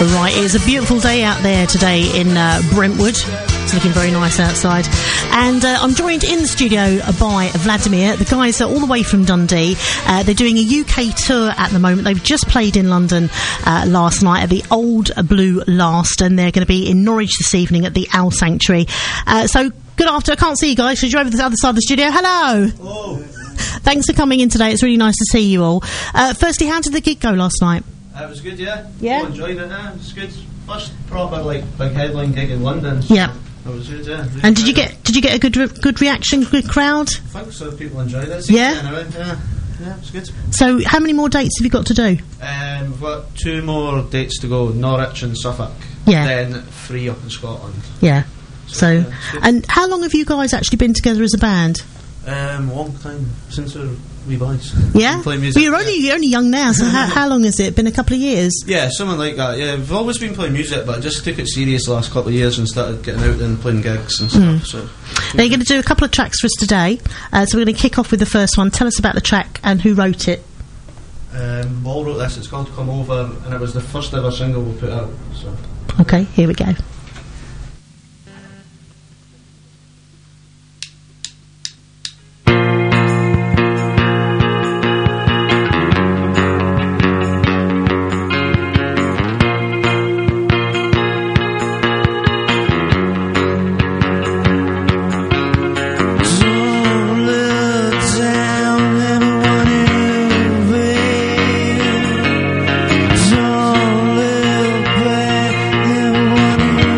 Right, it's a beautiful day out there today in Brentwood. It's looking very nice outside. And I'm joined in the studio by Vladimir. The guys are all the way from Dundee. They're doing a UK tour at the moment. They've just played in London last night at the Old Blue Last, and they're going to be in Norwich this evening at the Owl Sanctuary. So, good afternoon. I can't see you guys because you're over the other side of the studio. Hello! Hello. Thanks for coming in today. It's really nice to see you all. Firstly, how did the gig go last night? It was good, yeah. Yeah? I enjoyed it, yeah. It was good. First proper, big headline gig in London. So Yeah. It was good, yeah. Really And did you get a good reaction, good crowd? I think so. People enjoyed it. Yeah? Anyway. Yeah, it was good. So, how many more dates have you got to do? We've got 2 more dates to go, Norwich and Suffolk. Yeah. Then 3 up in Scotland. Yeah. So, yeah, it's good. and how long have you guys actually been together as a band? Long time, since we were wee boys. Yeah? Play music. Well, you're only young now, so how long has it been? A couple of years? Yeah, something like that. Yeah, we've always been playing music, but I just took it serious the last couple of years and started getting out and playing gigs and stuff. So Now, you're going to do a couple of tracks for us today. So we're going to kick off with the first one. Tell us about the track and who wrote it. Paul wrote this. It's called "Come Over," and it was the first ever single we put out. So. Okay, here we go. Don't look back, everyone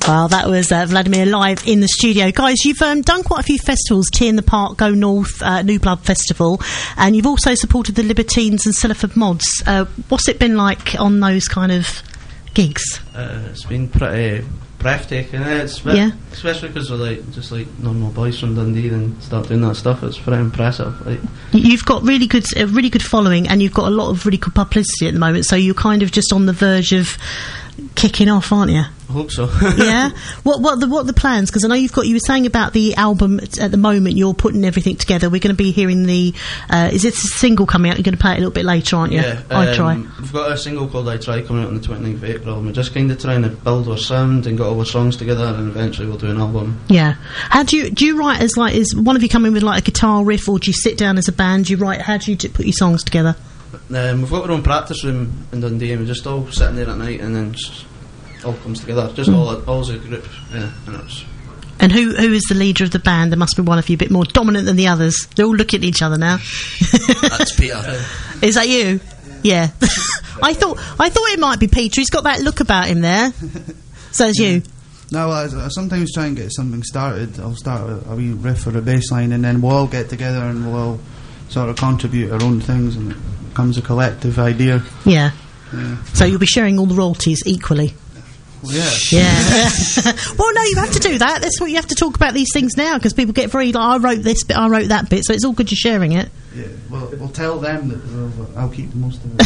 Well, that was Vladimir live in the studio. Guys, you've done quite a few festivals, Tea in the Park, Go North, New Blood Festival, and you've also supported the Libertines and Cellarford Mods. What's it been like on those kind of gigs? It's been pretty breathtaking, especially because we're just normal boys from Dundee and start doing that stuff. It's pretty impressive. You've got a really good following, and you've got a lot of really good publicity at the moment, so you're kind of just on the verge of kicking off, aren't you? I hope so. Yeah. What are the plans? Because I know you were saying about the album at the moment. You're putting everything together. We're going to be hearing the. Is it a single coming out? You're going to play it a little bit later, aren't you? Yeah. I Try. We've got a single called I Try coming out on the 29th of April. And we're just kind of trying to build our sound and get all our songs together, and eventually we'll do an album. Yeah. How do you write? Is one of you come in with like a guitar riff, or do you sit down as a band? Do you write? How do you put your songs together? We've got our own practice room in Dundee, and we're just all sitting there at night, and then all comes together. Just all as a group. Yeah, and who is the leader of the band? There must be one of you a bit more dominant than the others. They're all looking at each other now. That's Peter. Is that you? Yeah. I thought it might be Peter. He's got that look about him there. So it's you. No, I sometimes try and get something started. I'll start a wee riff or a bass line, and then we'll all get together and we'll all sort of contribute our own things, and it becomes a collective idea. Yeah. So you'll be sharing all the royalties equally. Well, yeah. Yeah. Well, no, you have to do that. That's what you have to talk about these things now, because people get very I wrote this bit, I wrote that bit, so it's all good you're sharing it. Yeah. Well, we'll tell them that I'll keep most of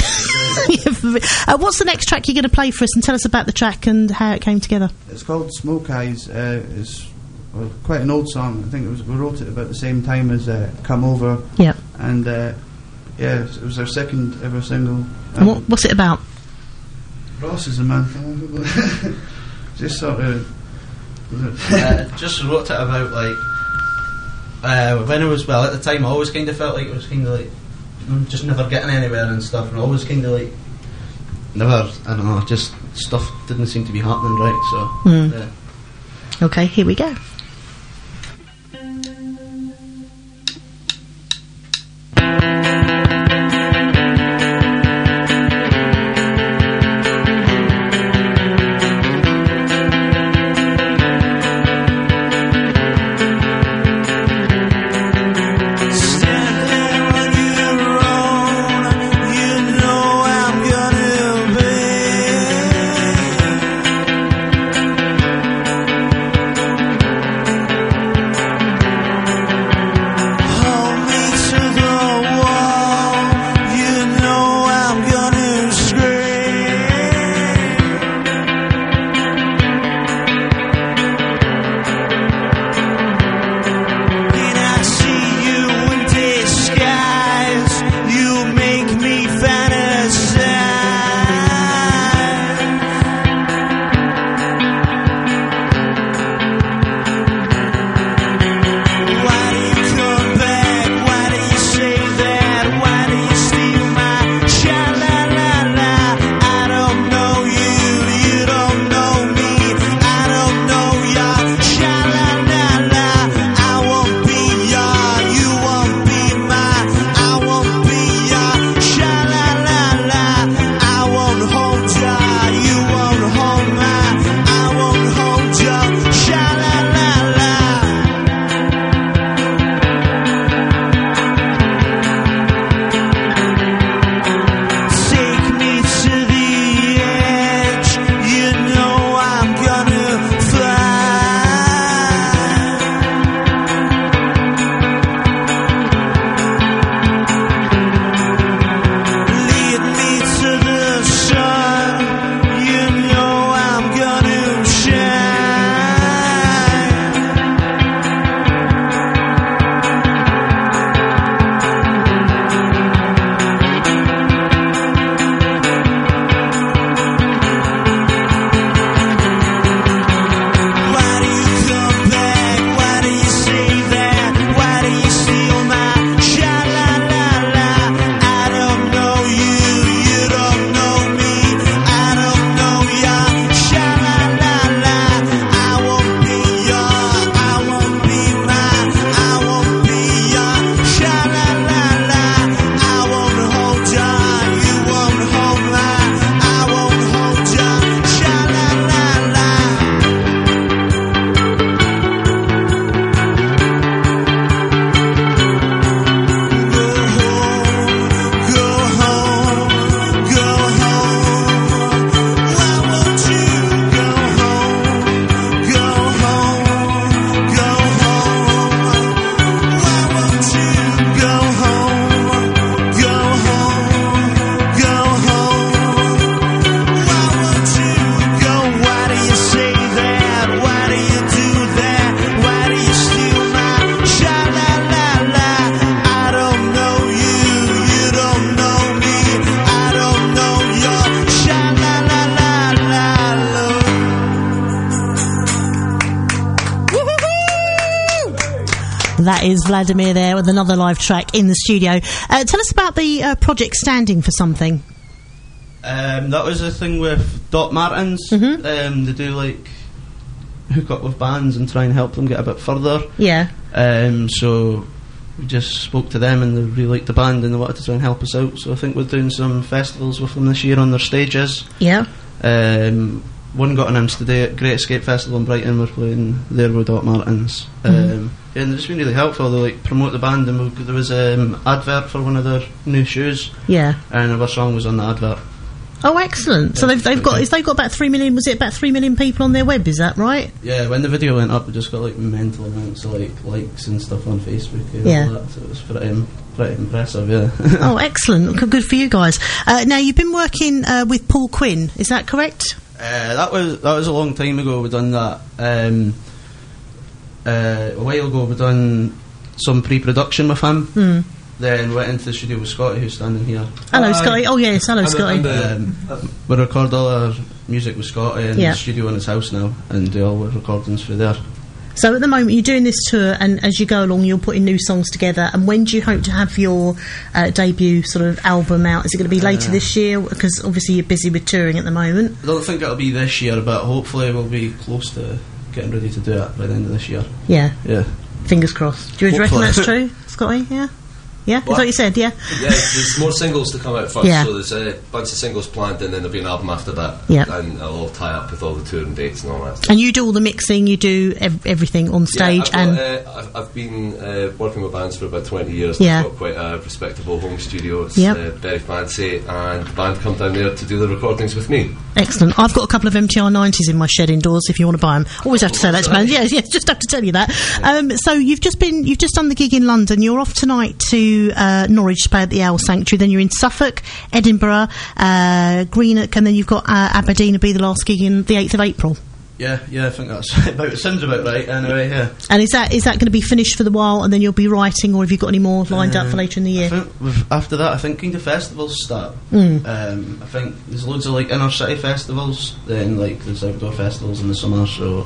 it. What's the next track you're going to play for us, and tell us about the track and how it came together? It's called Smoke Eyes. It's quite an old song. I think we wrote it about the same time as Come Over. Yeah. And it was our second ever single. What's it about? Ross is a man. Just sort of. Just wrote it about when I was at the time I always kind of felt like it was kind of just never getting anywhere and stuff, and I always kind of never, I don't know, just stuff didn't seem to be happening right. So yeah. Okay, here we go. That is Vladimir there with another live track in the studio. Tell us about the project Standing for Something. That was a thing with Doc Martens. They do like hook up with bands and try and help them get a bit further. Yeah. So we just spoke to them and they really liked the band and they wanted to try and help us out. So I think we're doing some festivals with them this year on their stages. Yeah. One got announced today at Great Escape Festival in Brighton. We're playing there with Doc Martens. And they've just been really helpful. They like promote the band, and there was an advert for one of their new shoes. Yeah. And our song was on the advert. Oh, excellent! So they've got about 3 million. Was it about 3 million people on their web? Is that right? Yeah. When the video went up, it just got like mental amounts of like likes and stuff on Facebook. And all that, so it was pretty impressive. Yeah. Oh, excellent! Good for you guys. Now you've been working with Paul Quinn. Is that correct? That was a long time ago. We done that. A while ago, we done some pre-production with him. Then went into the studio with Scotty, who's standing here. Hello, Scotty. Oh yes, hello, Scotty. We record all our music with Scotty in the studio in his house now, and do all our recordings through there. So at the moment you're doing this tour, and as you go along you're putting new songs together, and when do you hope to have your debut sort of album out? Is it going to be later this year? Because obviously you're busy with touring at the moment. I don't think it'll be this year, but hopefully we'll be close to getting ready to do it by the end of this year. Yeah. Fingers crossed. Do you reckon Hopefully. that's true, Scotty? Yeah? Yeah? Is that what you said, yeah? Yeah, there's more singles to come out first, Yeah. so there's a bunch of singles planned, and then there'll be an album after that. Yeah. And it'll all tie up with all the touring dates and all that stuff. And you do all the mixing, you do everything on stage, I've been working with bands for about 20 years. Yeah. I've got quite a respectable home studio. It's Yep. very fancy, and the band come down there to do the recordings with me. Excellent. I've got a couple of MTR 90s in my shed indoors if you want to buy them. Always have to say that to bands. Yes, just have to tell you that. So you've just done the gig in London. You're off tonight to Norwich to play at the Owl Sanctuary. Then you're in Suffolk, Edinburgh, Greenock, and then you've got Aberdeen to be the last gig in the 8th of April. Yeah, I think that's sounds about right. Anyway, yeah. And is that going to be finished for the while, and then you'll be writing, or have you got any more lined up for later in the year? I think after that, I think kind of festivals start. I think there's loads of like inner city festivals, then like there's outdoor festivals in the summer. So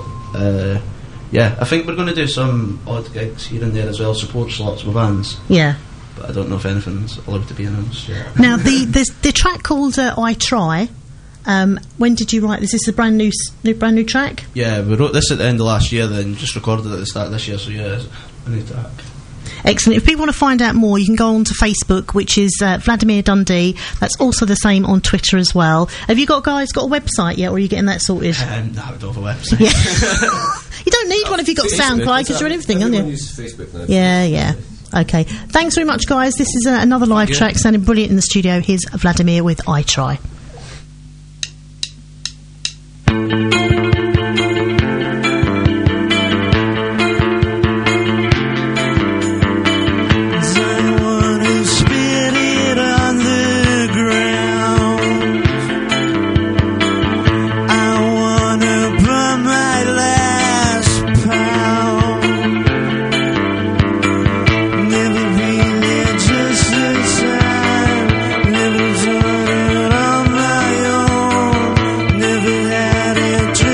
I think we're going to do some odd gigs here and there as well, support slots with bands. Yeah. But I don't know if anything's allowed to be announced yet. Now there's the track called I Try. When did you write this? Is this a brand new track? Yeah, we wrote this at the end of last year, then just recorded it at the start of this year. So yeah, it's a new track. Excellent. If people want to find out more, you can go on to Facebook, which is Vladimir Dundee. That's also the same on Twitter as well. Have you got a website yet, or are you getting that sorted? No, I don't have a website. Yeah. You don't need one if you've got SoundCloud, because you're on everything, aren't you? Use Facebook now. Yeah. Okay. Thanks very much, guys. This is another live track sounding brilliant in the studio. Here's Vladimir with I Try. Never had a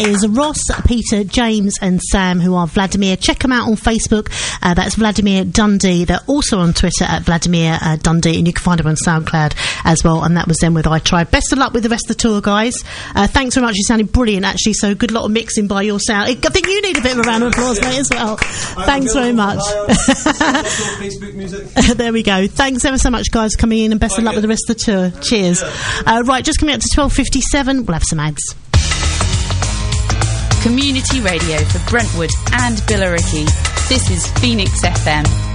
is Ross, Peter, James and Sam, who are Vladimir. Check them out on Facebook. That's Vladimir Dundee. They're also on Twitter at Vladimir Dundee, and you can find them on SoundCloud as well. And that was them with I Tried. Best of luck with the rest of the tour, guys. Thanks very much. You sounded brilliant, actually. So good lot of mixing by your sound. I think you need a bit of a round of applause, mate, as well. Thanks very much. Facebook music. There we go. Thanks ever so much, guys, for coming in, and best of luck with the rest of the tour. Cheers. Right, just coming up to 12:57. We'll have some ads. Community radio for Brentwood and Billericay. This is Phoenix FM.